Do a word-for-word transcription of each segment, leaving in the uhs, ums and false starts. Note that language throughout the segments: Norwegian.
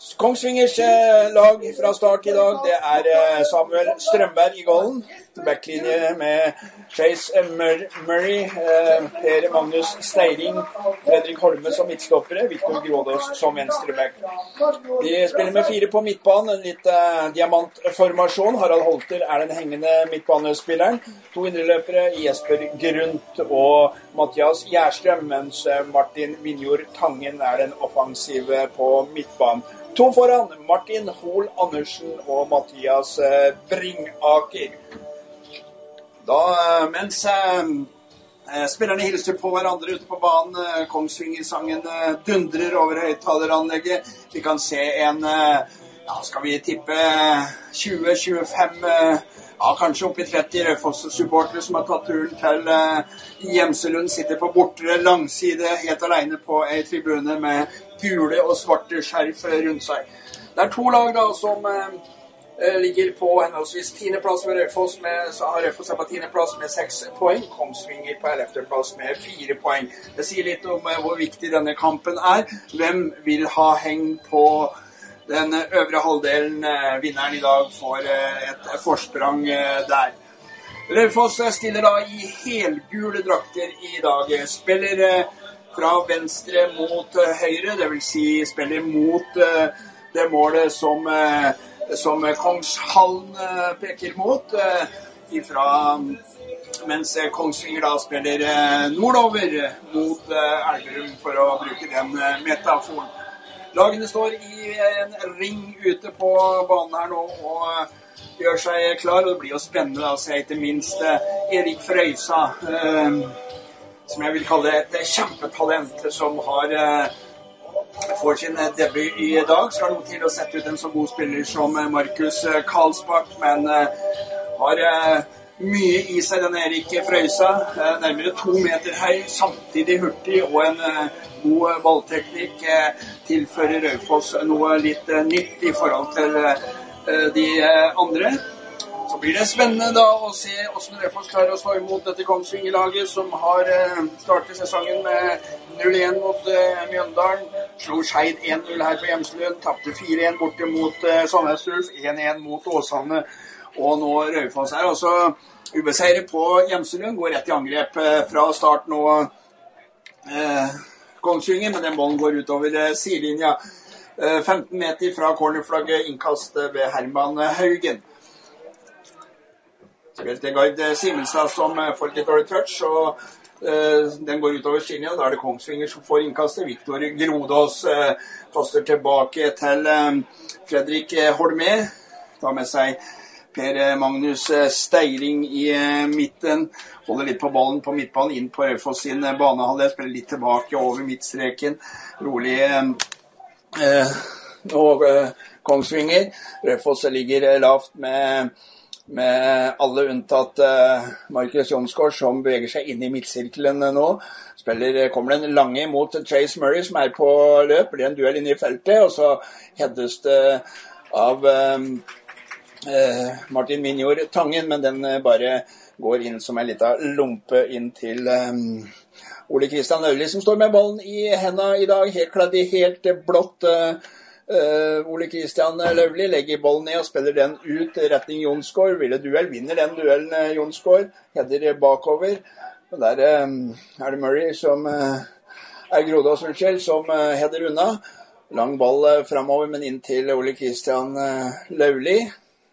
Kongsvingers eh, lag fra start i dag, det er eh, Samuel Strømberg i golden, backlinje med Chase Murray, eh, Per Magnus Steiring, Fredrik Holme som midtstoppere, Victor Grådås som venstreback. De spiller med fire på midtbanen, en litt eh, diamantformasjon. Harald Holter er den hengende midtbanespilleren. To indreløpere, Jesper Grunt og Mathias Gjerstrøm, mens Martin Vinjord Tangen er den offensive på midtbanen. To foran, Martin Hol Andersen og Mathias Bringaker. Da, mens eh, spillerne hilser på hverandre ute på banen, Kongsvinger-sangen dundrer over høyttaleranlegget. Vi kan se en, ja, skal vi tippe tjue til tjuefem, ja, kanskje opp i tretti Raufoss-supportere som har tatt turen til eh, Gjemselund, sitter på bortre langside helt alene på en tribune med gule og svarte skjerf rundt seg. Det er to lag da som eh, ligger på henholdsvis tiende plass ved Raufoss, med, så har Raufoss på tiende plass med seks poeng, Kongsvinger på ellevte plass med fire poeng. Det sier litt om eh, hvor viktig denne kampen er. Hvem vil ha heng på den øvre halvdelen? Vinneren i dag får et forsprang der. Raufoss stiller da i helgule drakter i dag. Spiller fra venstre mot høyre, det vil si spiller mot det målet som, som Kongshallen peker mot, ifra, mens Kongsvinger da spiller nordover mot Elverum, for å bruke den metaforen. Lagene står i en ring ute på banen her nå og gjør seg klar, og det blir jo spennende å se ikke minst Erik Frøysa, eh, som jeg vil kalle et kjempetalent, som har eh, får sin debut i dag. Skal noe til å sette ut en så god spiller som Markus Karlsbakk, men eh, har eh, mye i seg, den Erik Frøysa, eh, nærmere to meter høy, samtidig hurtig og en eh, god ballteknikk, eh, tilfører Raufoss noe litt eh, nytt i forhold til eh, de eh, andre. Så blir det spennende da å se hvordan Raufoss klarer å stå imot dette Kongsvinger-laget, som har eh, startet sesongen med null en mot eh, Mjøndalen, slo Skeid en null her på Gjemselund, tappte fire en borte mot eh, Sandnes Ulf, en en mot Åsane, og nå Raufoss er altså ubeseiret på Gjemselund, går rett i angrep eh, fra start nå. Eh, Kongsvinger, men den bollen går utover eh, sidelinja. Eh, femten meter fra cornerflagget, innkast ved Herman Haugen. Spilte Gard Simenstad som eh, får litt dårlig touch, og eh, den går utover sidelinja. Da er det Kongsvinger som får innkastet. Victor Grodås eh, poster tilbake til eh, Fredrik Holme. Tar med seg Per Magnus Steiring i eh, midten. Holder litt på ballen på midtbanen, inn på Raufoss sin banehalvdel, spiller litt tilbake over midtstreken, rolig eh, og eh, Kongsvinger. Raufoss ligger lavt med, med alle unntatt eh, Markus Jonsgaard, som beveger seg inn i midtsirkelen nå. Spiller, kommer den lange mot Chase Murray, som er på løp, blir en duell inne i feltet, og så heades det av eh, eh, Martin Vinjord Tangen, men den eh, bare går inn som en liten lompe inn til um, Ole Kristian Løvli, som står med ballen i hendene i dag, helt kledd i helt blått. Uh, uh, Ole Kristian Løvli legger ballen ned og spiller den ut, retning Jonsgaard. Ville duell, vinner den duellen uh, Jonsgaard, header bakover. Men der um, er det Murray som uh, er Grodås Ulskjell, som uh, header unna. Lang ball uh, fremover, men inn til Ole Kristian uh, Løvli.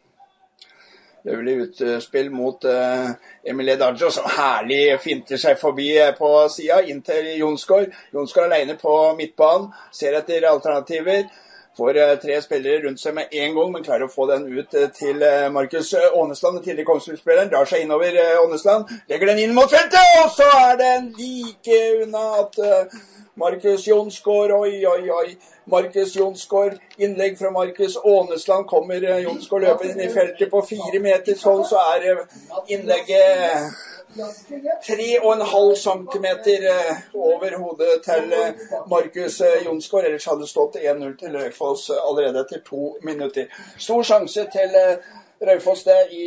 Løvlig utspill mot uh, Emilie Daggio, som herlig finter seg forbi uh, på siden, inn til Jonsgaard. Jonsgaard alene på midtbanen, ser etter alternativer, får uh, tre spillere rundt seg med en gang, men klarer å få den ut uh, til uh, Markus Ånesland, den tidligere Kongsvinger-spilleren, drar seg innover uh, Ånesland, legger den inn mot feltet, og så er den like unna at uh, Markus Jonsgaard, oi, oi, oi, Markus Jonsgaard, innlegg fra Markus Ånesland, kommer Jonsgaard løper inn i feltet på fire meters hold, så er innlegget tre og en halv centimeter over hodet til Markus Jonsgaard, ellers hadde det stått en null til Raufoss allerede etter to minutter. Stor sjanse til Raufoss det i,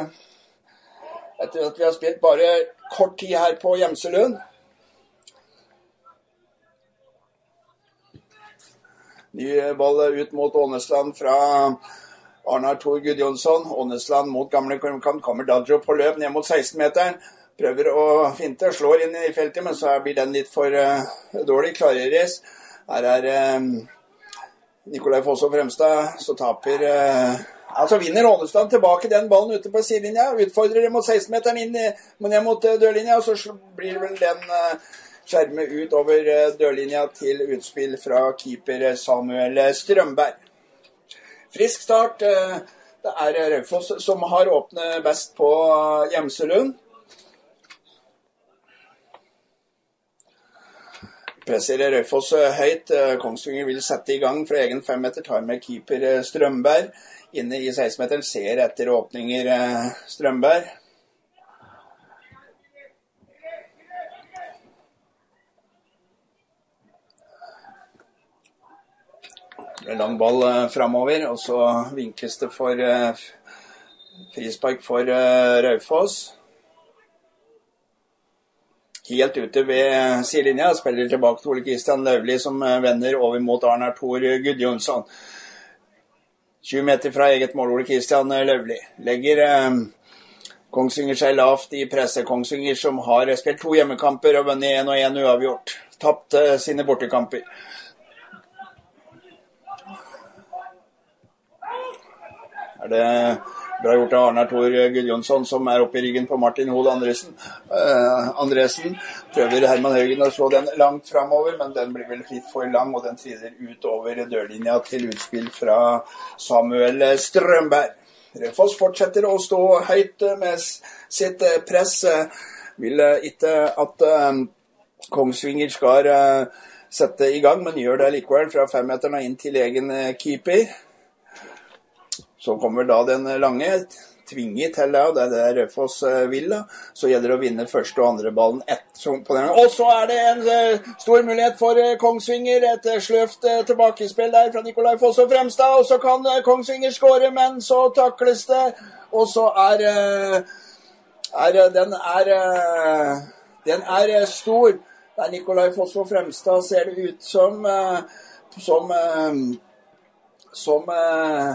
etter at vi har spilt bare kort tid her på Gjemselund. Ny ball ut mot Ånesland fra Arnar Thor Gudjonsson. Ånesland mot gamle kant, kommer Dadjo på løp ned mot seksten-meteren. Prøver å finte, slår inn i feltet, men så blir den litt for uh, dårlig. Klareres. Her er uh, Nikolai Fosså Fremstad, så taper... Uh, altså vinner Ånesland tilbake den ballen ute på sidelinja. Utfordrer mot seksten-meteren inn ned mot uh, dørlinja, og så blir vel den uh, skjermet ut over uh, dørlinja til utspill fra keeper Samuel Strømberg. Frisk start. Uh, det er Raufoss som har åpnet best på uh, Gjemselund. Presserer Raufoss høyt. Kongsvinger vil sette i gang fra egen fem meter, tar med keeper Strømberg. Inne i seksten-meteren ser etter åpninger Strømberg. Det er lang ball fremover, og så vinkes det for frispark for Raufoss. Helt ute ved sidelinja, spiller tilbake til Ole Kristian Løvli som vender over mot Arnar Thor Gudjonsson. tjue meter fra eget mål, Ole Kristian Løvli. Legger eh, Kongsvinger seg lavt i presse. Kongsvinger som har spilt to hjemmekamper og vunnet en og en uavgjort. Tapt eh, sine bortekamper. Er det bra gjort av Arnar Thor Gudjonsson som er oppe i ryggen på Martin Hol Andresen. Uh, Andresen prøver Herman Haugen å slå den langt fremover, men den blir vel litt for lang, og den triller ut over dørlinja til utspill fra Samuel Strømberg. Raufoss fortsetter å stå høyt med sitt press. Vil ikke at uh, Kongsvinger skal uh, sette i gang, men gjør det likevel fra fem meterne inn til egen uh, keeper. Så kommer da den lange, tvinger til det, og det er det Raufoss vil da. Så gjelder det å vinne første og andre ballen ett på den. Og så er det en uh, stor mulighet for uh, Kongsvinger, et uh, sløft uh, tilbakespill der fra Nikolai Fosså Fremstad, og så kan uh, Kongsvinger skåre, men så takles det, og så er, uh, er uh, den er, uh, den er uh, stor. Det er Nikolai Fosså Fremstad, ser det ut som, uh, som, uh, som, uh,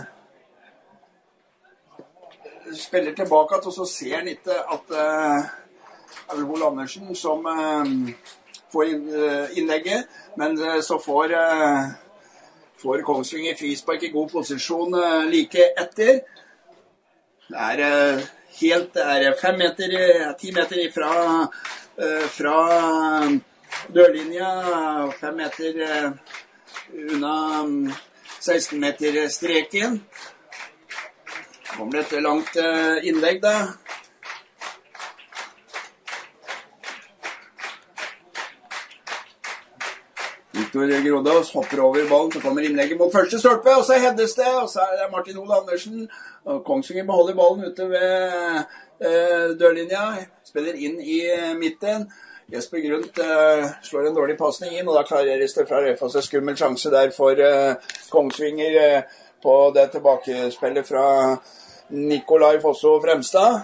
spiller tilbake, og så ser han ikke at uh, Ole Andersen som uh, får inn, uh, innlegget, men uh, så får, uh, får Kongsvinger frispark i god posisjon uh, like etter. Det er uh, helt, det er fem meter, uh, ti meter ifra, uh, fra dørlinja, fem meter uh, unna um, seksten meter streken. Kommer det et langt uh, innlegg da. Viktor Grodås hopper over ballen, så kommer innlegget mot første stolpe, og så heddes det, og så er det Martin Hol Andersen. Og Kongsvinger beholder ballen ute ved uh, dørlinja, spiller inn i uh, midten. Jesper Grundt uh, slår en dårlig passning inn, og da klareres det fra Raufoss en skummel sjanse der for uh, Kongsvinger uh, på det tilbakespillet fra Nikolai Fosså Fremstad.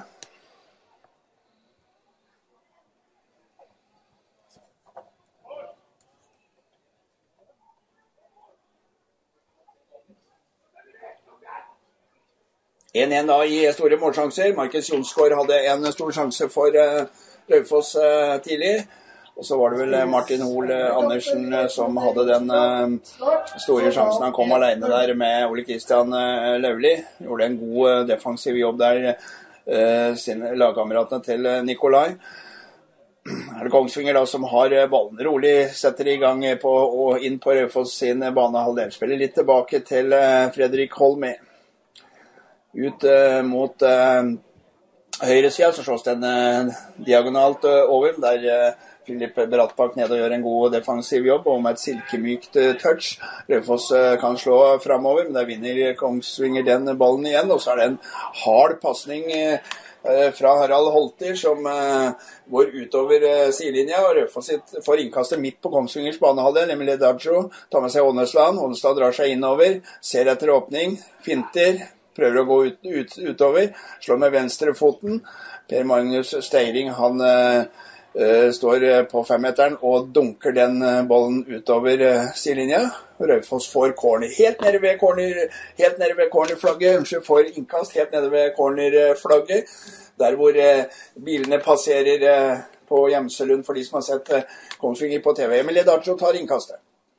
en en da i store målsjanser. Markus Jonsgaard hadde en stor sjanse for uh, Raufoss uh, tidlig. Og så var det vel Martin Hol Andersen som hadde den uh, store sjansen. Han kom alene der med Ole Kristian uh, Løvli. Gjorde en god uh, defensiv jobb der, uh, sine lagkameratene til uh, Nikolai. Er det Kongsvinger da som har uh, ballen rolig, setter i gang på, og inn på Raufoss sin banehalvdel. Spiller litt tilbake til uh, Fredrik Holme. Ut uh, mot uh, høyresida, så slås den uh, diagonalt uh, over, der uh, Filip Brattbakk ned og gjør en god defensiv jobb, og med et silkemykt touch. Raufoss kan slå fremover, men der vinner Kongsvinger den ballen igjen, og så er det en hard passning fra Harald Holter som går utover sidelinja, og Raufoss får innkastet midt på Kongsvingers banehalvdel, Emil Dadjo tar med seg Ånesland. Ånesland drar seg innover, ser etter åpning, finter, prøver å gå ut, ut, utover, slår med venstrefoten. Per Magnus Steiring, han uh, står på femmeteren og dunker den bollen utover uh, sidelinja. Raufoss får corner helt nede ved corner, helt nede ved cornerflagget, unnskyld, får innkast helt nede ved cornerflagget, der hvor uh, bilene passerer uh, på Gjemselund for de som har sett uh, Kongsvinger på T V. Emilie Darjo tar innkastet.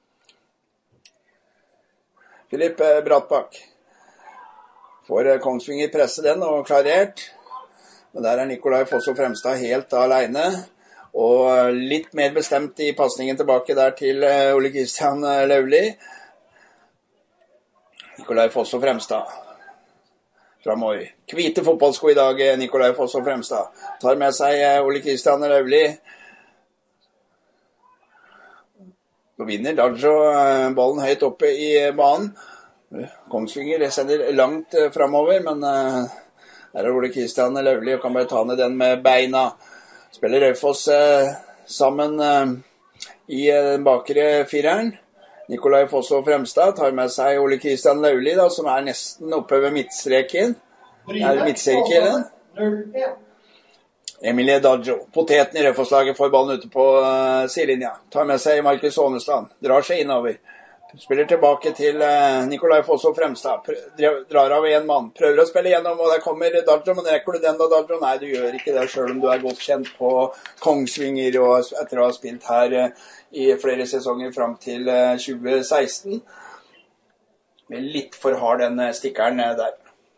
Filip uh, Brattbakk får uh, Kongsvinger presse den og klarert. Men der er Nikolai Fosso Fremstad helt alene, og litt mer bestemt i passningen tilbake der til Ole Kristian Lauvli. Nikolai Fosso Fremstad framover. Hvite fotballsko i dag, Nikolai Fosso Fremstad. Tar med seg Ole Kristian Lauvli. Så vinner Darjo ballen høyt oppe i banen. Kongsvinger sender langt framover, men her er Ole Kristian Lauvli og kan bare ta ned den med beina. Spiller Raufoss eh, sammen eh, i den bakre fireren. Nikolai Fosso Fremstad tar med seg Ole Kristian Lauvli, da, som er nesten oppe ved midtstreken. Er midtstreken. Emilie Darjo, poteten i Raufoss-laget, får ballen ute på uh, sidelinja. Tar med seg Markus Ånesland, drar seg innover. Spiller tilbake til uh, Nikolai Fosso Fremstad, drar av en mann, prøver å spille gjennom, og der kommer Darjo, men rekker du den da, Darjo? Nei, du gjør ikke det, selv om du er godt kjent på Kongsvinger, og etter å ha spilt her uh, i flere sesonger frem til uh, tjue seksten. Men litt for hard den uh, stikkeren uh, der.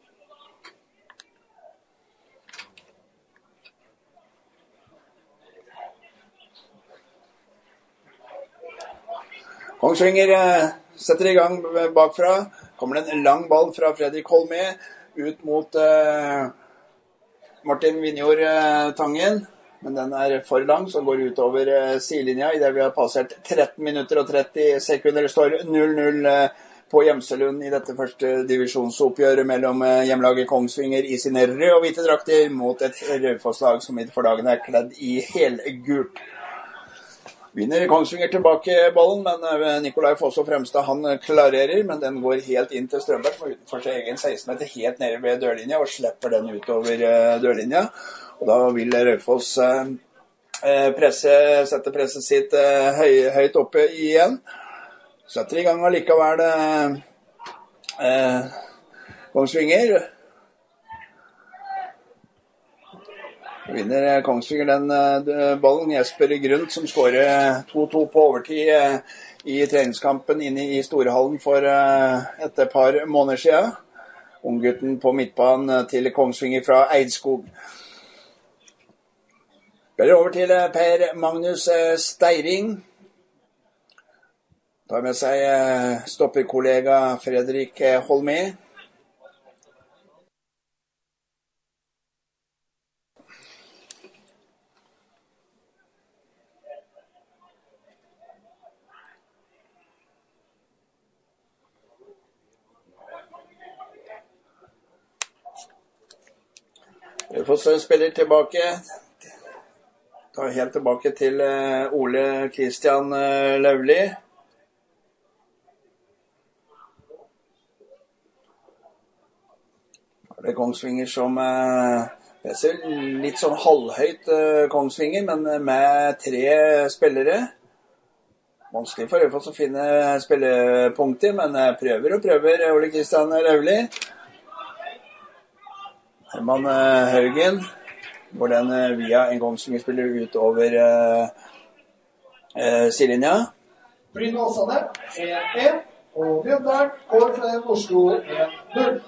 Kongsvinger eh, setter i gang bakfra. Kommer det en lang ball fra Fredrik Holmé ut mot eh, Martin Vinjord eh, Tangen. Men den er for lang, så går ut over eh, sidelinja i det vi har passert tretten minutter og tretti sekunder. Det står null null eh, på Gjemselund i dette første divisjonsoppgjøret mellom eh, hjemlaget Kongsvinger i sine røde og hvite drakter mot et Raufoss-lag som i for dagen er kledd i helgult. Vinner Kongsvinger tilbake ballen, men Nikolai Fosso Fremstad han klarerer, men den går helt inn til Strømberg for utenfor sin egen seksten meter helt nede ved dørlinja og slipper den utover dørlinja. Og da vil Raufoss presse, sette presset sitt høy, høyt oppe igjen. Setter i gang allikevel eh, Kongsvinger. Vinner Kongsvinger den uh, ballen. Jesper Grund som skårer to to på overtid uh, i treningskampen inne i Storehallen for uh, et par måneder siden. Unggutten på midtbanen uh, til Kongsvinger fra Eidskog. Spiller over til uh, Per Magnus uh, Steiring. Tar med seg uh, stopperkollega Fredrik uh, Holmé. Raufoss spiller tilbake, tar helt tilbake til uh, Ole Kristian uh, Lauvli. Det er Kongsvinger som uh, presser litt sånn halvhøyt uh, Kongsvinger, men med tre spillere. Vanskelig for Raufoss å finne spillepunkter, men uh, prøver og prøver Ole Kristian Lauvli. Herman uh, Haugen går den uh, via en Kongsvinger-spiller ut over uh, uh, sidelinja. Brynne Åsane, en en, og Bjørndal går fra den Oslo en null.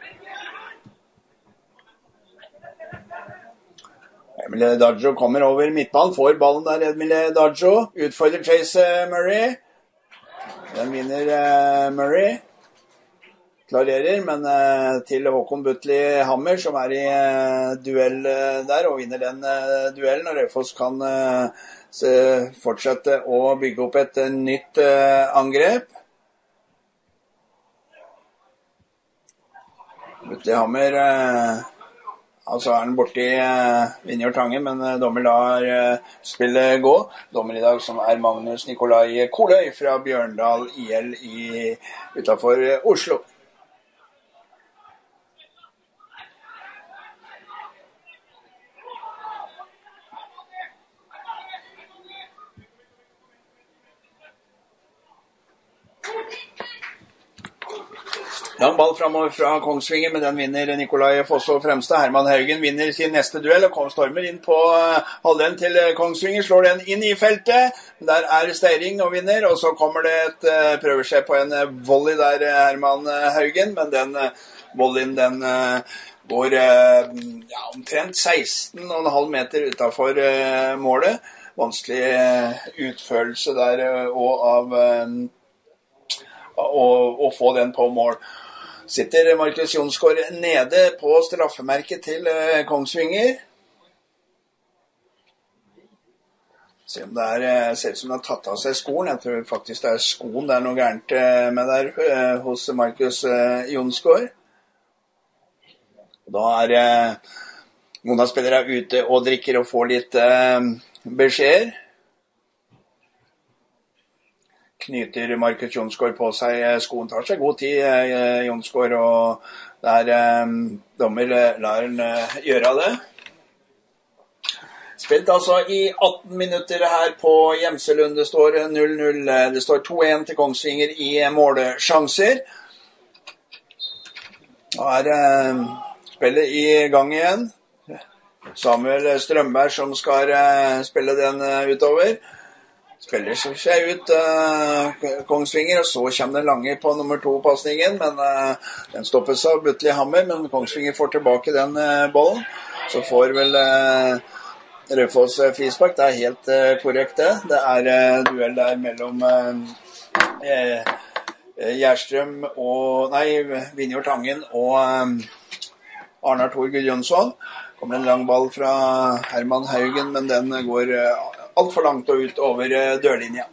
Emilie Darjo kommer over midtbanen, får ballen der, Emilie Darjo, utfordrer Chase uh, Murray. Den vinner uh, Murray. Klarerer, men uh, til Håkon Butli Hammer, som er i uh, duell uh, der, og vinner den uh, duellen, og Raufoss kan uh, se, fortsette å bygge opp et uh, nytt uh, angrep. Butli Hammer, uh, altså er han borte i uh, Vinjord Tangen, men uh, dommer lar uh, spillet gå. Dommer i dag som er Magnus Nikolai Koløy fra Bjørndal I L i, utenfor uh, Oslo. Lang ball fremover fra Kongsvinger, men den vinner Nikolai Fosso Fremstad. Herman Haugen vinner sin neste duell og kom stormer inn på halvdelen til Kongsvinger. Slår den inn i feltet. Der er Steiring og vinner, og så kommer det et prøver seg på en volley der, Herman Haugen, men den volleyen den går ja, omtrent seksten komma fem meter utenfor målet. Vanskelig utførelse der og av å, å få den på mål. Sitter Markus Jonsgaard nede på straffemerket til eh, Kongsvinger. Se om det er, ser ut som det har tatt av seg skoen. Jeg tror faktisk det er skoen det er noe gærent eh, med der eh, hos Markus eh, Jonsgaard. Da er eh, noen av spillere ute og drikker og får litt eh, beskjeder. Knyter Markus Jonsgaard på seg skoen, tar seg god tid, eh, Jonsgaard, og der eh, dommer lar han eh, gjøre det. Spilt altså i atten minutter her på Gjemselund. Det står null null, det står to én til Kongsvinger i målsjanser. Da er eh, spillet i gang igjen. Samuel Strømberg som skal eh, spille den eh, utover. Spiller seg ut uh, Kongsvinger, og så kommer den lange på nummer to-passningen, men uh, den stoppes av Butli Hammer, men Kongsvinger får tilbake den uh, bollen. Så får vel uh, Raufoss uh, frispark, det er helt uh, korrekt det. Det er uh, duell der mellom uh, uh, Gjerstrøm og, nei, Vinjord Tangen og um, Arnar Thor Gudjonsson. Kommer en lang ball fra Herman Haugen, men den går uh, alt for langt og ut over dørlinja.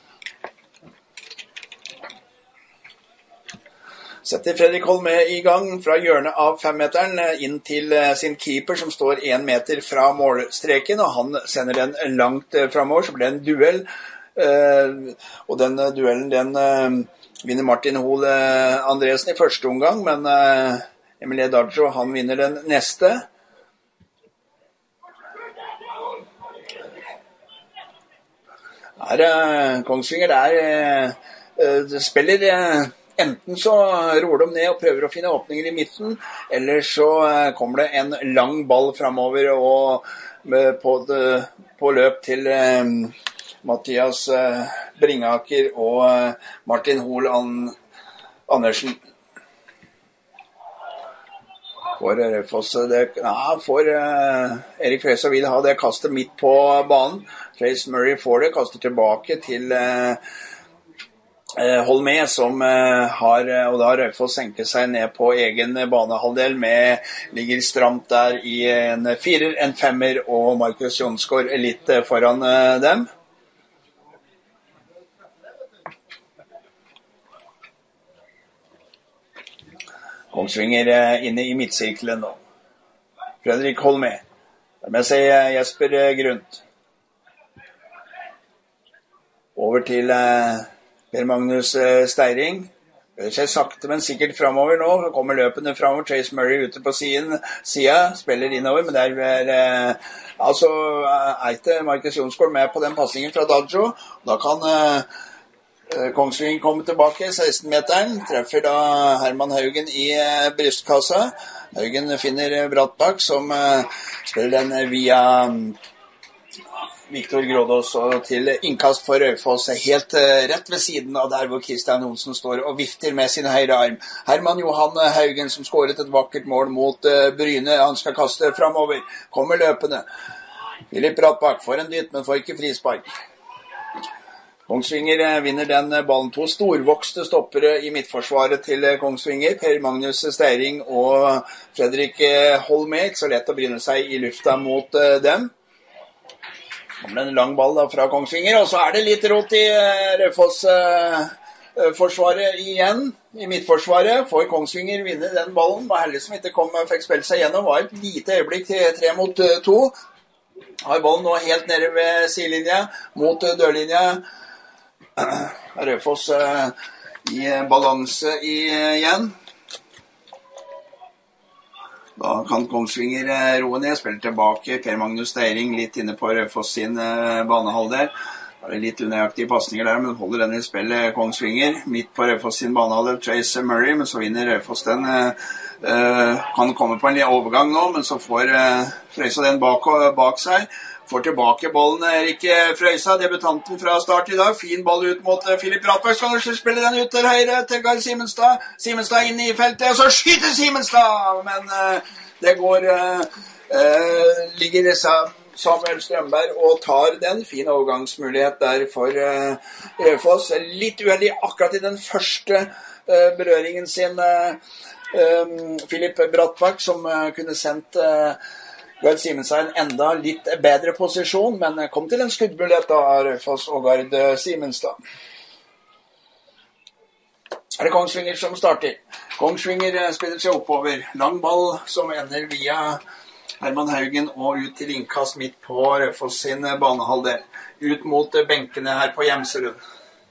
Setter Fredrik Holme i gang fra hjørnet av femmeteren inn til sin keeper som står en meter fra målstreken, og han sender den langt fremover, så blir det en duell. Og den duellen den vinner Martin Hol Andresen i første omgang, men Emilie Darjo han vinner den neste. Her, uh, Kongsvinger der uh, uh, spiller uh, enten så roer de ned og prøver å finne åpninger i midten, eller så uh, kommer det en lang ball fremover og, uh, på, uh, på løp til uh, Mathias uh, Bringaker og uh, Martin Hol An Andersen. For Raufoss, ja, for uh, Erik Frøysa vil ha det kastet midt på banen. Trace Murray får det, kaster tilbake til uh, uh, Holme, som uh, har, og da har Raufoss senket seg ned på egen banehalvdel, med, ligger stramt der i en firer, en femmer, og Markus Jonsgaard litt uh, foran uh, dem. Kongsvinger inne i midtsirkelen nå. Fredrik Holme. Da må jeg si Jesper Grunt. Over til eh, Per Magnus eh, Steiring. Det skjer sakte, men sikkert fremover nå. Det kommer løpende fremover. Trace Murray ute på siden, siden spiller innover, men der er eh, altså er ikke Markus Jonsgaard med på den passingen fra Dadjo. Da kan eh, Kongsvinger kommer tilbake, seksten-meteren, treffer da Herman Haugen i eh, brystkassa. Haugen finner Brattbakk, som eh, spiller den via um, Viktor Grådås og til innkast for Raufoss, helt eh, rett ved siden av der hvor Kristian Olsen står og vifter med sin høyre arm. Herman Johan Haugen, som skåret et vakkert mål mot eh, Bryne, han skal kaste fremover, kommer løpende. Philip Brattbakk får en dytt, men får ikke frispark. Kongsvinger vinner den ballen. To storvokste stoppere i midtforsvaret til Kongsvinger, Per Magnus Steiring og Fredrik Holme. Ikke så lett å bryne seg i lufta mot dem. Kommer en lang ball da fra Kongsvinger, og så er det litt rot i Raufoss forsvaret igjen. I midtforsvaret får Kongsvinger vinne den ballen. Var heldig som ikke kom, fikk spille seg gjennom. Var et lite øyeblikk til tre mot to. Har ballen nå helt nede ved sidelinja mot dørlinja. Raufoss uh, i balanse i, uh, igjen. Da kan Kongsvinger uh, roe ned, spiller tilbake Per Magnus Steiring litt inne på Raufoss sin uh, banehalvdel. Det er litt unøyaktige passninger der, men holder den i spillet Kongsvinger. Midt på Raufoss sin banehalvdel, Trace Murray, men så vinner Raufoss den. Uh, kan komme på en overgang nå, men så får uh, Frøysa den bak, bak seg. Får tilbake bollen Erik Frøysa, debutanten fra start i dag. Fin ball ut mot uh, Filip Brattberg. Skal du spille den ut til høyre til Gard Simenstad. Simenstad inn i feltet, og så skyter Simenstad! Men uh, det går... Uh, uh, ligger Samuel Strømberg og tar den. Fin overgangsmulighet der for uh, Raufoss. Litt uheldig akkurat i den første uh, berøringen sin. Uh, um, Filip Brattberg som uh, kunne sendt uh, Gard Simenstad en enda litt bedre posisjon, men uh, kom til en skuddmulighet av Raufoss og Gard uh, Simenstad. Er det Kongsvinger som starter. Kongsvinger uh, spiller seg oppover. Lang ball som ender via Herman Haugen og ut til innkast midt på Raufoss sin banehalvdel. Ut mot benkene her på Gjemselund.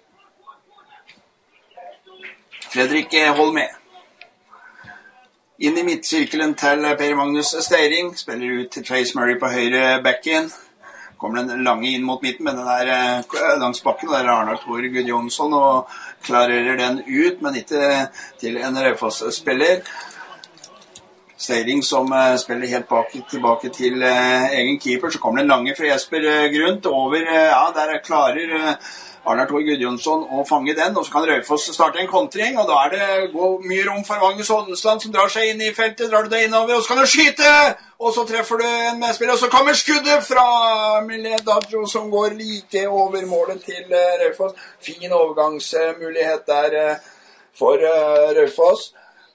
Fredrik Holme. Inn i midtsirkelen til Per Magnus Steiring. Spiller ut til Trace Murray på høyre backen. Kommer den lange inn mot midten, men den er langs bakken. Der er Arnar Thor Gudjonsson og klarerer den ut, men ikke til en Raufoss-spiller. Steiring som uh, spiller helt bak, tilbake til uh, egen keeper. Så kommer den lange fra Jesper uh, Grunt over. Uh, ja, der klarer uh, Arnar Thor Gudjonsson å fange den. Og så kan Raufoss starte en kontring, og da er det går mye rom for Magnus Odensland som drar seg inn i feltet. Drar du deg innover, og så kan du skyte! Og så treffer du en medspiller, og så kommer skuddet fra Millet Dadjo som går like over målet til uh, Raufoss. Fin overgangsmulighet der uh, for uh, Raufoss.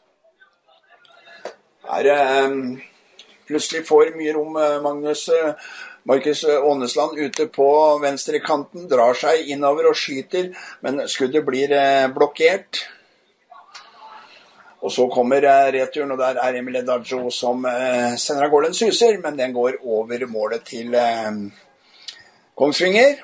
Er um, plutselig får mye rom Magnus uh, Markus Ånesland ute på venstre kanten, drar seg innover og skyter, men skuddet blir uh, blokkert. Og så kommer uh, returen, og der er Emil Dadjo som uh, sender av gårde en suser, men den går over målet til uh, Kongsvinger.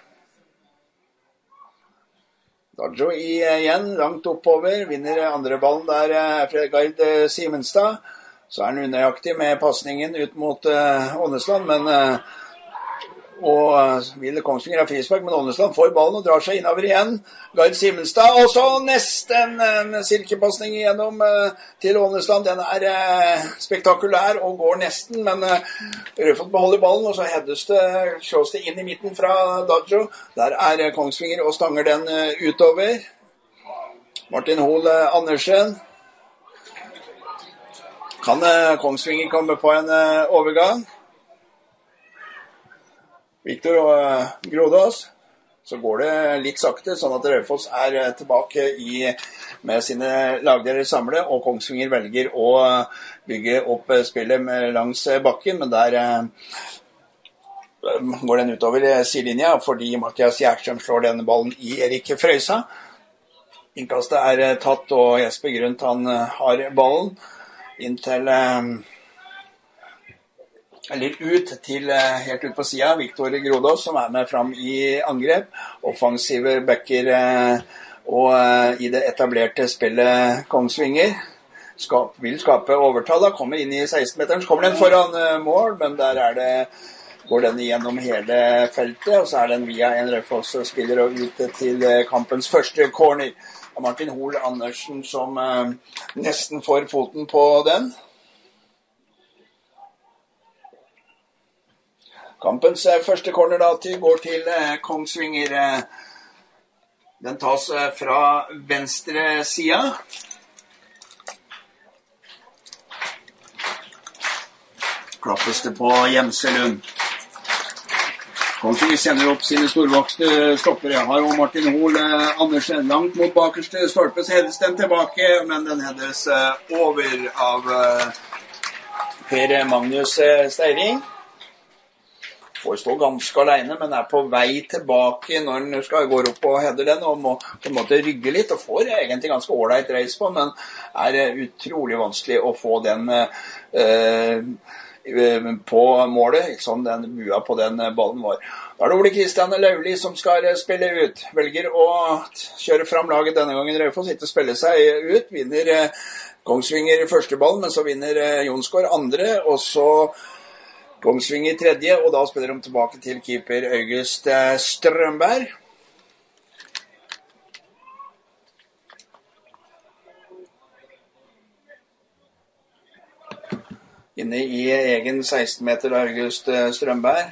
Dadjo i, uh, igjen, langt oppover, vinner andre ballen der uh, fra Gard uh, Simenstad. Så er han unøyaktig med passningen ut mot uh, Ånesland, men uh, og uh, vil Kongsvinger ha frispark, men Ånesland får ballen og drar seg innover igjen. Gard Simenstad, og så nesten en silkepassning igjennom uh, til Ånesland. Den er uh, spektakulær og går nesten, men uh, Raufoss beholder ballen, og så heades det, slås det inn i midten fra Dadjo. Der er uh, Kongsvinger og stanger den uh, utover. Martin Hoel uh, Andersen. Kan uh, Kongsvinger komme på en uh, overgang? Viktor og uh, Grodås. Så går det litt sakte, sånn at Raufoss er uh, tilbake i, med sine lagdeler samlet, og Kongsvinger velger å uh, bygge opp uh, spillet med, langs uh, bakken, men der uh, går den utover uh, sidelinja, fordi Mathias Gjertstrøm slår denne ballen i Erik Frøysa. Innkastet er uh, tatt, og Jesper Grunt han uh, har ballen. Inntil, eller ut til helt ut på siden, Viktor Grodås som er med frem i angrep, offensive backer og i det etablerte spillet Kongsvinger, Skap, vil skape overtall, kommer inn i seksten-meteren, så kommer den foran mål, men der er det, går den gjennom hele feltet, og så er den via en Raufoss-spiller og ut til kampens første corner. Martin Hoel Andersen som eh, nesten får foten på den. Kampens eh, første corner da til, går til eh, Kongsvinger. Eh, den tas eh, fra venstre siden. Klappes det på Gjemselund. Kongsvinger sender opp sine storvoksne stoppere. Har jo Martin Hoel eh, Andersen langt mot bakerste stolpe, så hedes den tilbake, men den hedes eh, over av eh, Per Magnus eh, Steiring. Får stå ganske alene, men er på vei tilbake når han skal gå opp og header den, og må på en måte rygge litt, og får egentlig ganske ålreit reis på, men er eh, utrolig vanskelig å få den eh, på målet, som den bua på den ballen var. Da er det Ole Kristian Lauli som skal spille ut. Velger å kjøre fram laget denne gangen. Raufoss ikke spille seg ut. Vinner Kongsvinger første ballen, men så vinner Jonsgaard andre, og så Kongsvinger tredje, og da spiller de tilbake til keeper August Strømberg. Inne i egen seksten meter August Strømberg.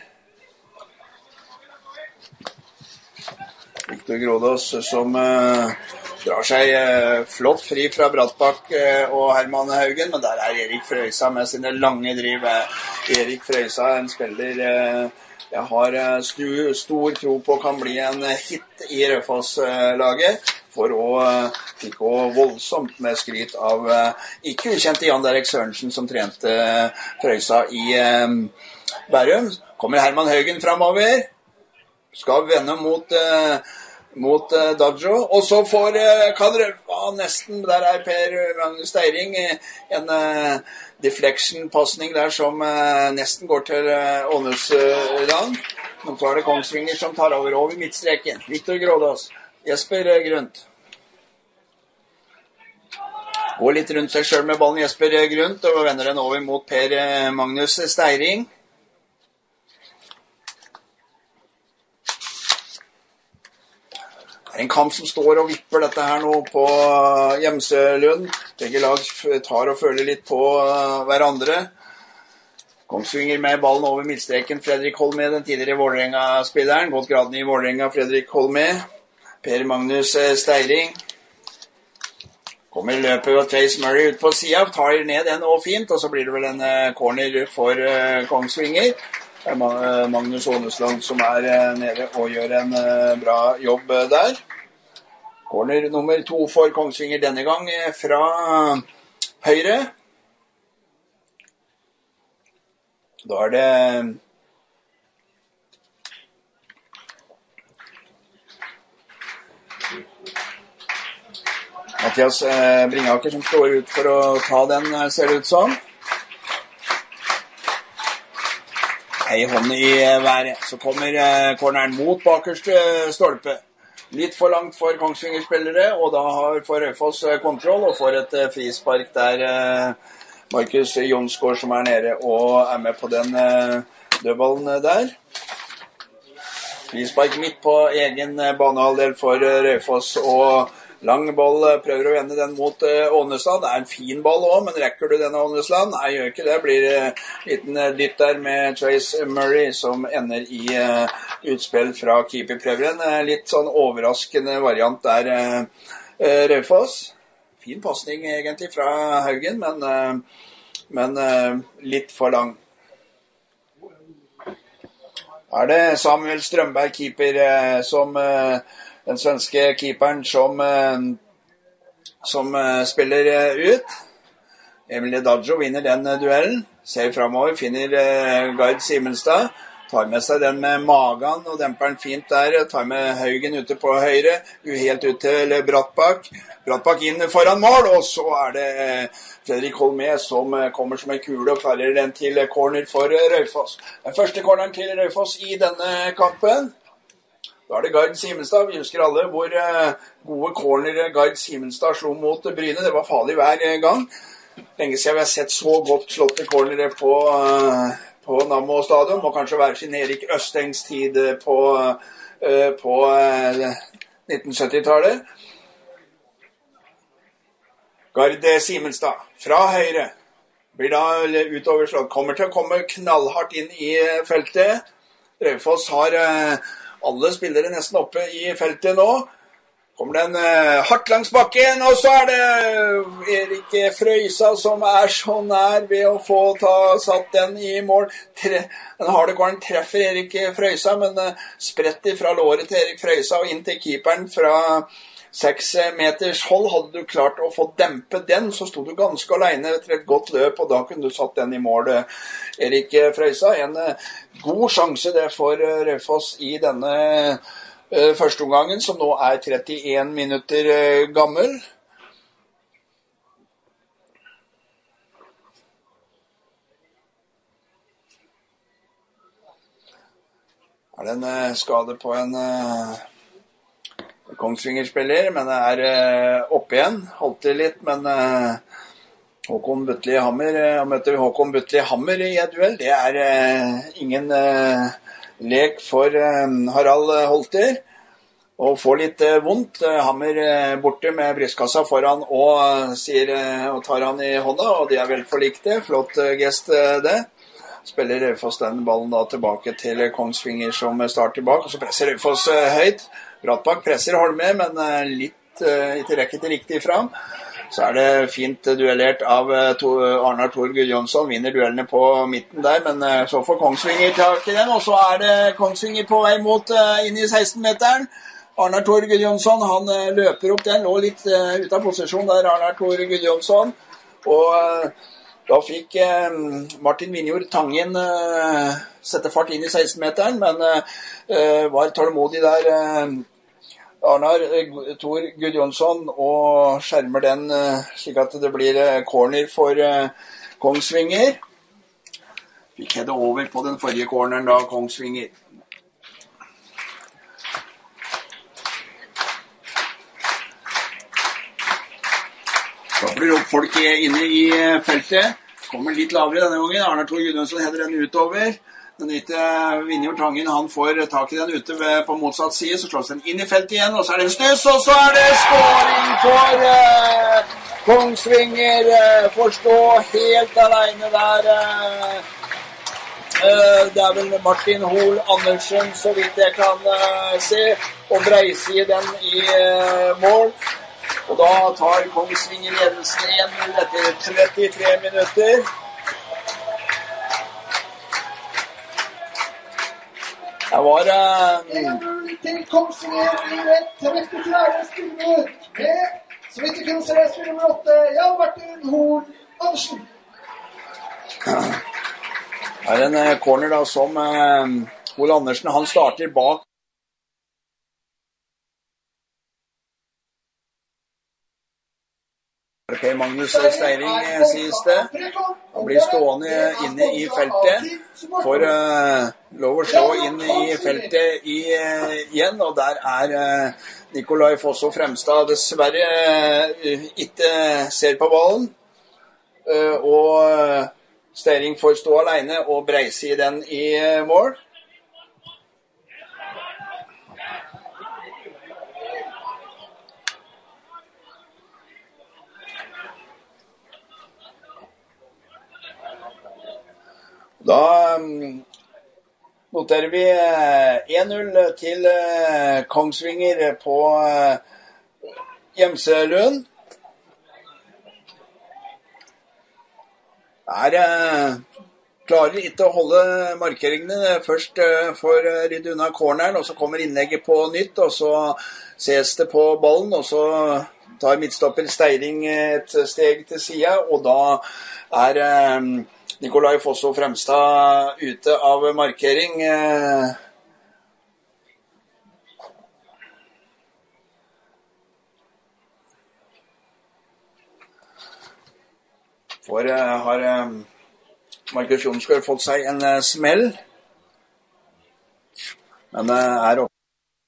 Victor Grådås som uh, drar seg uh, flott fri fra Brattbakk uh, og Herman Haugen, men der er Erik Frøysa med sine lange driv. Erik Frøysa, en spiller uh, jeg har uh, stu, stor tro på kan bli en hit i Raufoss-laget, for å uh, fikk også voldsomt med skryt av uh, ikke ukjente Jan Derek Sørensen som trente uh, Frøysa i uh, Bærum. Kommer Herman Haugen fremover, skal vende mot uh, mot uh, Daggio, og så får uh, Kadre, ah, nesten, der er Per Magnus Steiring, uh, en uh, deflection-passning der som uh, nesten går til uh, Ånes-land. Uh, Nå er det Kongsvinger som tar over over midtstreken. Victor Grådås, Jesper uh, Grunt. Går litt rundt seg selv med ballen Jesper uh, Grunt, og vender den over mot Per uh, Magnus Steiring. En kamp som står og vipper dette her nå på Gjemselund. Begge lag tar og føler litt på hverandre. Kongsvinger med ballen over midtstreken. Fredrik Holme, den tidligere Vålerenga-spilleren. Gått graden i Vålerenga, Fredrik Holme. Per Magnus Steiring. Kommer løpet av Chase Murray ut på siden. Tar ned den og fint, og så blir det vel en corner for Kongsvinger. Det er Magnus Ånesland som er nede og gjør en bra jobb der. Corner nummer to for Kongsvinger denne gang fra høyre. Da er det Mathias Bringaker som står ut for å ta den, ser det ut som. Ei hånd i været. Så kommer corneren mot bakerste stolpe. Litt for langt for Kongsvinger-spillere, og da har for Raufoss kontroll og får et frispark der Markus Jonsgaard som er nede og er med på den dødballen der. Frispark midt på egen banehalvdel for Raufoss, og lang ball, prøver å vende den mot uh, Ånesland. Det er en fin ball også, men rekker du denne Ånesland? Nei, gjør ikke det. Det blir en uh, liten uh, dytt der med Trace Murray som ender i uh, utspill fra keeperprøveren. Uh, litt sånn overraskende variant der, uh, uh, Raufoss. Fin passning egentlig fra Haugen, men, uh, men uh, litt for lang. Er det Samuel Strømberg, keeper, uh, som... Uh, Den svenske keeperen som, som spiller ut. Emilie Daggio vinner den duellen. Ser fremover, finner Gard Simenstad. Tar med seg den med magen og demper den fint der. Tar med Haugen ute på høyre. Helt ut til Brattbakk. Brattbakk inn foran mål, og så er det Fredrik Holme som kommer som en kule og klarer den til corner for Raufoss. Den første corneren til Raufoss i denne kampen. Da er det Gard Simenstad. Vi husker alle hvor uh, gode corner Gard Simenstad slo mot Bryne. Det var farlig hver gang. Lenge siden vi har sett så godt slåtte cornere på, uh, på Nammo stadion. Må kanskje være sin Erik Østengs tid på, uh, på uh, nitten sytti-tallet. Gard Simenstad fra høyre. Blir da utoverslått. Kommer til å komme knallhardt inn i feltet. Raufoss har... Uh, Alle spillere nesten oppe i feltet nå. Kommer den uh, hardt langs bakken, og så er det Erik Frøysa som er så nær ved å få ta, satt den i mål. Tre, den harde corneren treffer Erik Frøysa, men uh, spretter fra låret til Erik Frøysa og inn til keeperen fra seks meters hold. Hadde du klart å få dempet den, så stod du ganske alene etter et godt løp, og da kunne du satt den i mål, Erik Frøysa. En uh, god sjanse det for uh, Raufoss i denne uh, første omgangen, som nå er trettien minutter uh, gammel. Er det en uh, skade på en... Uh, Kongsvinger spiller, men det er uh, opp igjen. Holdt det litt, men uh, Håkon Butli Hammer, og møter vi Håkon Butli Hammer i et duell. Det er uh, ingen uh, lek for uh, Harald Holter. Og får litt uh, vondt. Uh, Hammer uh, borte med brystkassa foran og, uh, sier, uh, og tar han i hånda, og de er vel forlikte. Flott uh, gest uh, det. Spiller Raufoss den ballen da tilbake til Kongsvinger som starter bak, og så presser Raufoss uh, høyt. Brattbakk presser Holme, men uh, litt uh, ikke rekket riktig fram. Så er det fint duellert av uh, to, Arnar Thor Gudjonsson, vinner duellene på midten der, men uh, så får Kongsvinger tak i den, og så er det Kongsvinger på vei mot uh, inn i seksten-meteren. Arnar Thor Gudjonsson, han uh, løper opp den, lå litt uh, ut av posisjon der, Arnar Thor Gudjonsson, og uh, da fikk eh, Martin Vinjord Tangen eh, sette fart inn i seksten-meteren, men eh, var tålmodig der eh, Arnar eh, Thor Gudjonsson og skjermer den eh, slik at det blir eh, corner for eh, Kongsvinger. Fikk hedde over på den forrige corneren da, Kongsvinger. Så blir det opp folk inne i feltet. Kommer litt lavere denne gangen. Arnar Thor Gudjonsson header den utover. Den ikke Vinjord Tangen, han får tak i den ute ved, på motsatt side. Så slås den inn i feltet igjen, og så er det en stuss, og så er det skåring for uh, Kongsvinger. Uh, får stå helt alene der. Uh, uh, det er vel Martin Hol Andersen, så vidt jeg kan uh, se, og Breisi den i uh, mål. Og da tar Kongsvinger ledelsen igjen etter trettitre minutter. Det var en null til Kongsvinger i et trettitre spillminutt. Med, så vidt vi kunne se, spiller nummer åtte, Jan Martin Hol Andersen. Det er en corner da som uh, Hol Andersen, han starter bak. Per Magnus Steiring sies det. Han blir stående inne i feltet. Får uh, lov å slå inn i feltet i, uh, igjen, og der er uh, Nikolai Fosso Fremstad dessverre uh, ikke ser på ballen. Uh, og uh, Steiring får stå alene og breise i den i uh, mål. Da um, noterer vi uh, en null til uh, Kongsvinger på uh, Gjemselund. Der uh, klarer ikke å holde markeringene. Først uh, får uh, rydde unna corneren, og så kommer innlegget på nytt, og så ses det på ballen, og så tar midtstopper Steiring et steg til siden, og da er uh, Nikolai Fosso Fremstad ute av markering. For har Markus Jonsgaard fått seg en smell, men er oppe.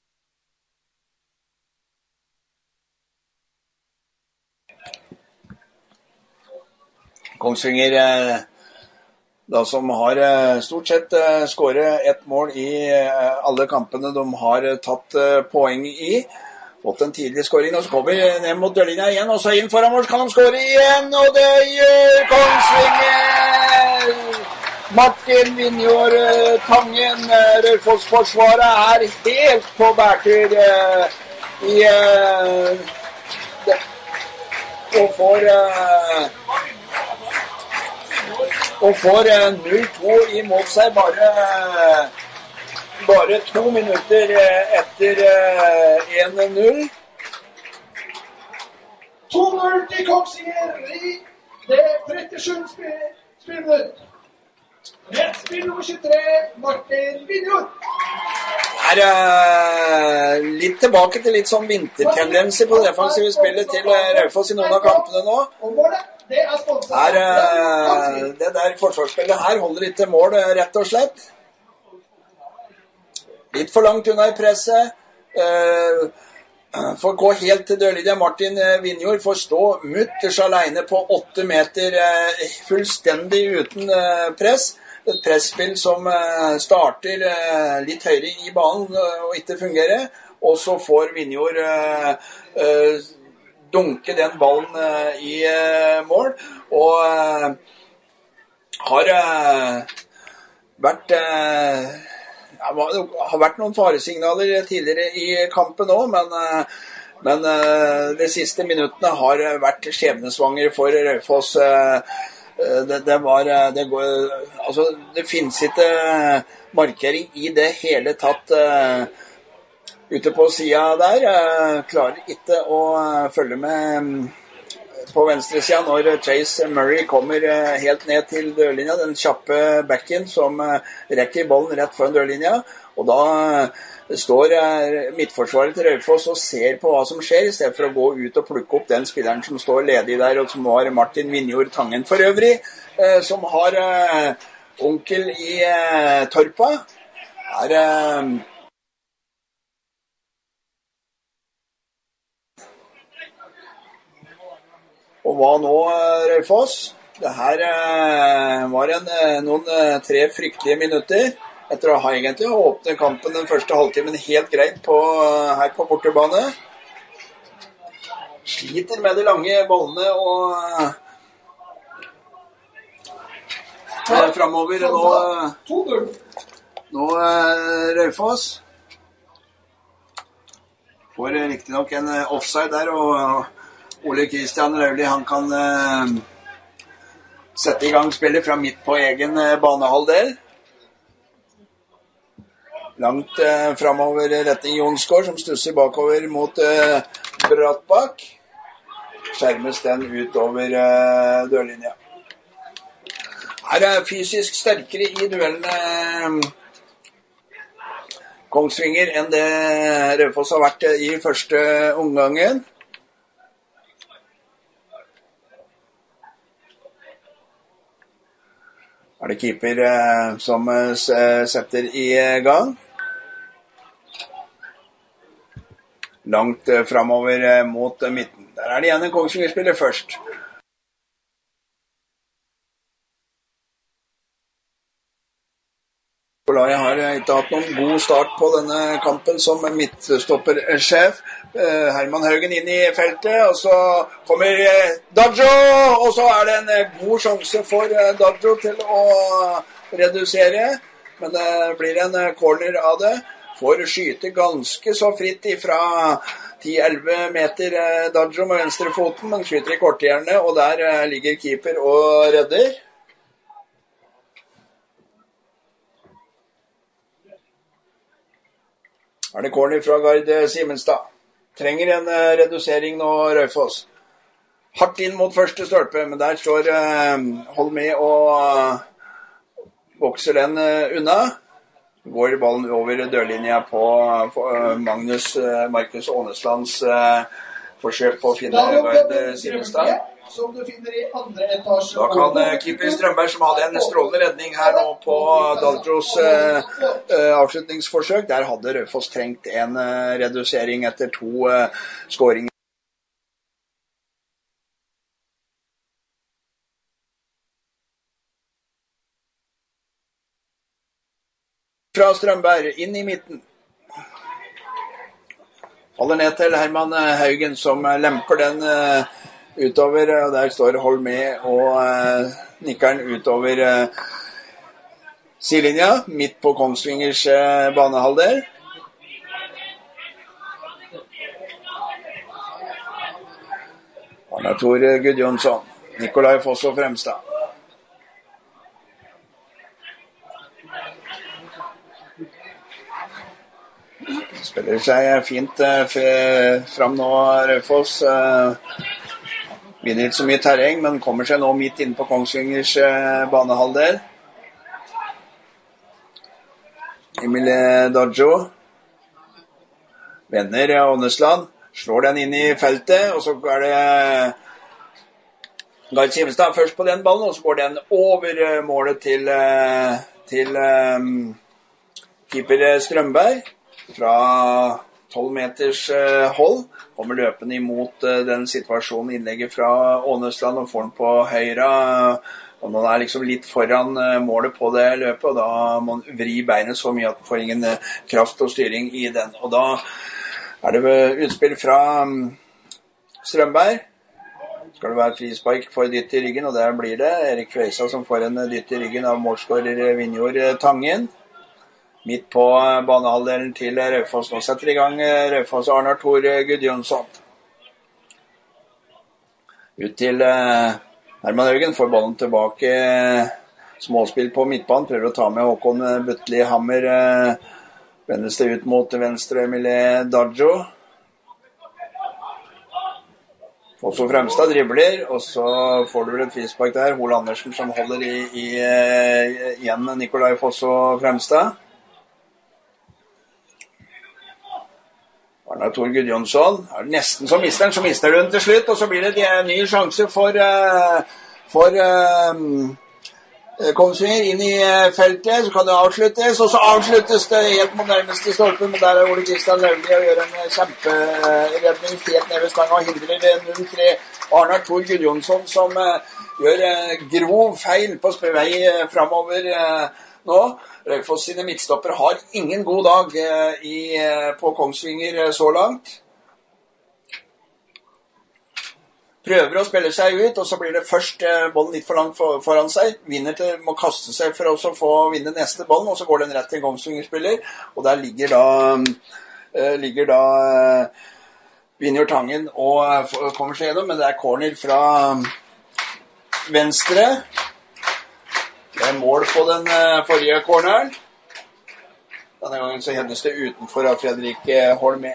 Kongsvinger da som har stort sett skåret ett mål i alle kampene de har tatt poeng i. Fått en tidlig skåring, og så kommer vi ned mot dørlinja igjen, og så inn foran mål, kan de skåre igjen, og det gjør Kongsvinger! Martin Vinjord Tangen, Raufoss-forsvaret er helt på bærtur i og får og får null to imot seg bare, bare to minutter etter en null. to null til Kongsvinger i det trettisjuende spillminutt. Rett spill nummer tjuetre, Martin Vinjord. Er uh, litt tilbake til litt sånn vintertendenser på det defensive spillet til Raufoss i noen av kampene nå. Og målet, det er sponset. Er, uh, det der forsvarsspillet her holder ikke mål, rett og slett. Litt for langt unna i presset. Uh, får gå helt til dørlinja. Martin Vinjord får stå mutters alene på åtte meter, fullstendig uten press. Et presspill som starter litt høyere i banen og ikke fungerer. Og så får Vinjord dunke den ballen i mål. Og har vært... Ja, det har vært noen faresignaler tidligere i kampen også, men, men de siste minuttene har vært skjebnesvangre for Raufoss. Det, det var, det går, altså det finnes ikke markering i det hele tatt ute på siden der. Klarer ikke å følge med på venstre siden når Chase Murray kommer helt ned til dørlinja, den kjappe backen som rekker bollen rett foran dørlinja, og da står midtforsvaret til Raufoss og ser på hva som skjer, i stedet for å gå ut og plukke opp den spilleren som står ledig der, og som var Martin Vinjord Tangen for øvrig, som har onkel i Torpa, er... Og hva nå, Raufoss? Det her eh, var en, noen eh, tre fryktelige minutter etter å ha egentlig åpnet kampen den første halvtimen helt greit på, her på bortebane. Sliter med de lange ballene og eh, fremover nå, nå eh, Raufoss. Får riktig nok en offside der, og Ole Kristian Rauli, han kan eh, sette i gang spillet fra midt på egen eh, banehalvdel. Langt eh, fremover retning Jonsgaard, som stusser bakover mot eh, Brattbakk. Skjermes den ut over eh, dørlinja. Her er fysisk sterkere i duellene eh, Kongsvinger enn det Raufoss har vært i første omgangen. Er det keeper eh, som eh, setter i gang. Langt eh, fremover eh, mot eh, midten. Der er det igjen en Kongsvinger-spiller først. Nikolai har ikke hatt noen god start på denne kampen som midtstoppersjef. Herman Haugen inn i feltet, og så kommer Dadjo, og så er det en god sjanse for Dadjo til å redusere, men det blir en corner av det. Får skyte ganske så fritt ifra ti til elleve meter Dadjo med venstrefoten, men skyter i korthjerne, og der ligger keeper og redder. Er det corner fra Gard Simenstad. Trenger en uh, redusering nå, Raufoss. Hardt inn mot første stolpe, men der står uh, Holmé og uh, vokser den uh, unna. Går ballen over dørlinja på uh, Magnus uh, Markus Åneslands uh, forsøk på å finne Gard Simenstad. Som du finner i andre etasje. Da kan uh, keeper Strømberg, som hadde en strålende redning her nå på Dadjos uh, uh, avslutningsforsøk, der hadde Raufoss trengt en uh, redusering etter to uh, skåringer. Fra Strømberg, inn i midten. Faller ned til Herman Haugen, som uh, lemper den uh, utover, og der står Holmé og uh, nikker den utover uh, sidelinja, midt på Kongsvingers uh, banehalvdel. Arne Tor Gudjonsson, Nikolai Foss og Fremstad. Spiller seg fint uh, fram nå, Raufoss. Uh, Vinner ikke så mye terreng, men kommer seg nå midt inn på Kongsvingers eh, banehalvdel. Emil Dadjo. Venner Ånesland. Slår den inn i feltet, og så er det Gard Simenstad først på den ballen, og så går den over målet til, til um, keeper Strømberg fra tolv meters hold. Kommer løpende imot den situasjonen, innlegget fra Ånesland, og får den på høyre. Og nå er liksom litt foran målet på det løpet, og da må man vri beinet så mye at man får ingen kraft og styring i den. Og da er det utspill fra Strømberg. Skal det være et frispark for dytt i ryggen, og der blir det Erik Frøysa som får en dytt i ryggen av målskårer Vinjord Tangen. Midt på banehalvdelen til Raufoss. Nå setter i gang Raufoss og Arnar Thor Gudjonsson. Ut til Herman Haugen, får ballen tilbake. Småspill på midtbanen, prøver å ta med Håkon Butli Hammer. Vendes det ut mot venstre Emile Daggio. Fosso Fremstad dribler, og så får du vel et frispark der. Hol Andersen som holder i, i igjen Nikolai Fosso Fremstad. Arnar Thor Gudjonsson er det nesten som mister den, så mister du den til slutt, og så blir det en ny sjanse for, uh, for uh, Kongsvinger inn i feltet, så kan det avsluttes, og så avsluttes det helt mot nærmeste stolpen, men der er Ole Kristian Lauvli og gjør en kjemperedning helt ned ved stanga og hindrer null tre. Arnar Thor Gudjonsson som uh, gjør uh, grov feil på vei uh, fremover uh, nå. Raufoss sine midtstopper har ingen god dag uh, i, uh, på Kongsvinger uh, så langt. Prøver å spille seg ut, og så blir det først uh, bollen litt for langt for, foran seg. Vinner til, må kaste seg for å få vinne neste bollen, og så går den rett til Kongsvinger-spiller. Og der ligger da, uh, ligger da uh, Vinjord Tangen og uh, kommer seg gjennom, men det er corner fra venstre. Det er mål på den uh, forrige corneren. Denne gangen så hendes det utenfor av Fredrik uh, Holme.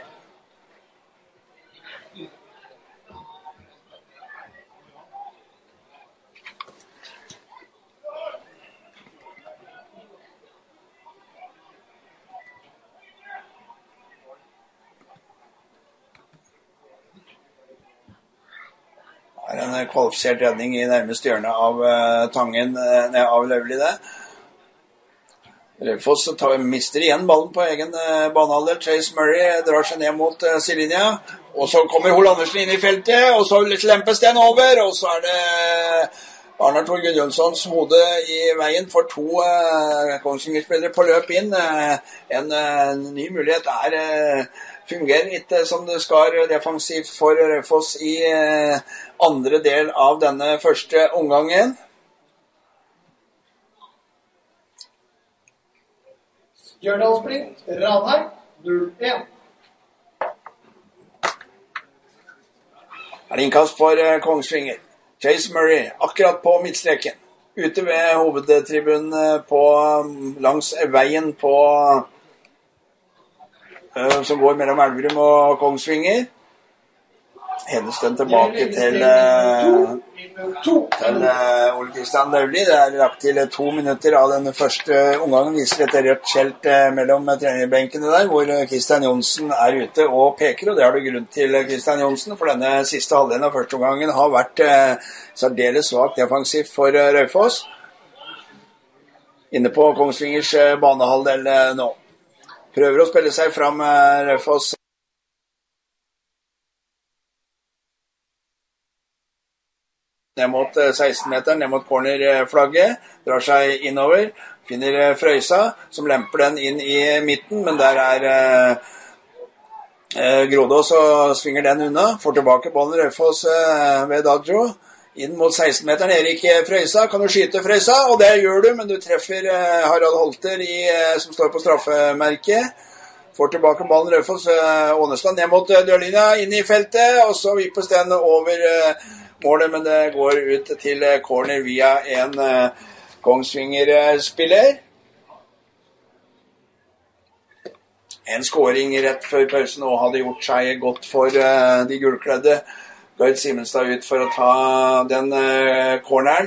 Det er en kvalifisert redning i nærmeste hjørne av uh, Tangen, uh, av Lauvli det. Raufoss mister igjen ballen på egen uh, banehalvdel. Chase Murray drar seg ned mot uh, sidelinja, og så kommer Hol Andersen inn i feltet, og så lempes den over, og så er det Arnar Thor Gudjonssons hode i veien for to uh, Kongsvinger-spillere på løp inn. Uh, en uh, ny mulighet er uh, fungerer ikke som det skal defensivt for Raufoss i uh, andre del av denne første omgangen. Stjørdalsblink, Ranheim, null en. Er det innkast for uh, Kongsvinger. Chase Murray, akkurat på midtstreken. Ute ved hovedtribunen på, um, langs veien på, uh, som går mellom Elverum og Kongsvinger. Hennes den tilbake til, uh, til uh, Ole Kristian Lauvli. Det er lagt til to minutter av den første omgangen. Viser et rødt skjelt uh, mellom trenerbenkene der, hvor Kristian Johnsen er ute og peker, og det har du grunn til, Kristian Johnsen, for denne siste halvdelen av første omgangen har vært uh, særdeles svagt defensivt for uh, Raufoss. Inne på Kongsvingers uh, banehalvdel uh, nå. Prøver å spille seg fram uh, Raufoss. Ned mot seksten-meteren, ned mot cornerflagget, drar seg innover, finner Frøysa, som lemper den inn i midten, men der er eh, Grodås og svinger den unna, får tilbake ballen Raufoss eh, ved Daggio, inn mot seksten-meteren, Erik Frøysa, kan du skyte Frøysa? Og det gjør du, men du treffer eh, Harald Holter i, eh, som står på straffemerket. Får tilbake ballen Raufoss, eh, Ånesland ned mot eh, dørlinja, inn i feltet, og så vippes den over eh, målet, men det går ut til corner via en uh, Kongsvinger-spiller. En scoring rett før pausen og hadde gjort seg godt for uh, de gulkledde. Gard Simenstad ut for å ta den uh, corneren.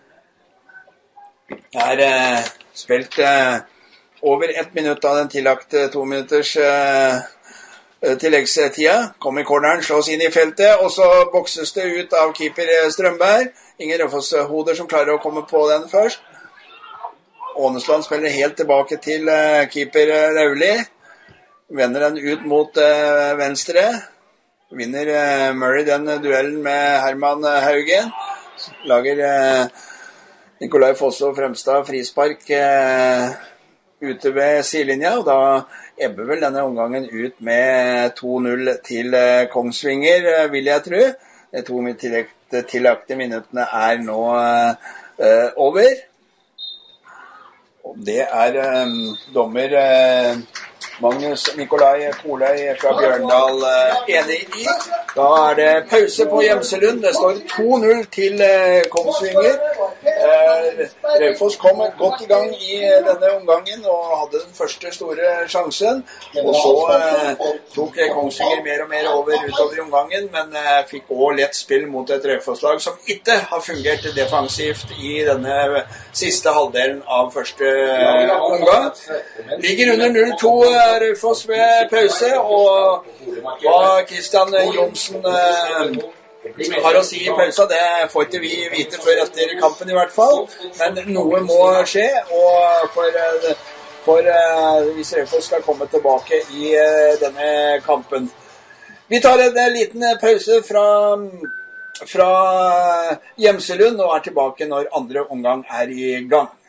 Det er uh, spilt uh, over ett minutt av den tillagte to minutters uh, tilleggstida. Kommer corneren, slås inn i feltet, og så bokses det ut av keeper Strømberg. Ingen Raufoss-hoder som klarer å komme på den først. Ånesland spiller helt tilbake til keeper Lauvli. vender den ut mot uh, venstre. Vinner uh, Murray den duellen med Herman Haugen. Lager uh, Nikolai Fosso Fremstad frispark uh, ute ved sidelinja, og da ebber vel denne omgangen ut med to null til uh, Kongsvinger, uh, vil jeg tro. De to tillagte minuttene er nå uh, over. Og det er um, dommer uh, Magnus Nikolai Poløy fra Bjørndal uh, enig i. Da er det pause på Gjemselund. Det står to null til uh, Kongsvinger. Uh, Raufoss kom godt i gang i uh, denne omgangen og hadde den første store sjansen. Og så uh, tok Kongsvinger mer og mer over utover i omgangen, men uh, fikk også lett spill mot et Raufoss-lag som ikke har fungert defensivt i denne siste halvdelen av første uh, omgang. Ligger under null to Raufoss ved pause, og hva Kristian Johnsen uh, har å si i pausa, det får ikke vi vite før etter kampen i hvert fall, men noe må skje, og for, uh, for uh, hvis Raufoss skal komme tilbake i uh, denne kampen. Vi tar en uh, liten pause fra, fra Gjemselund og er tilbake når andre omgang er i gang.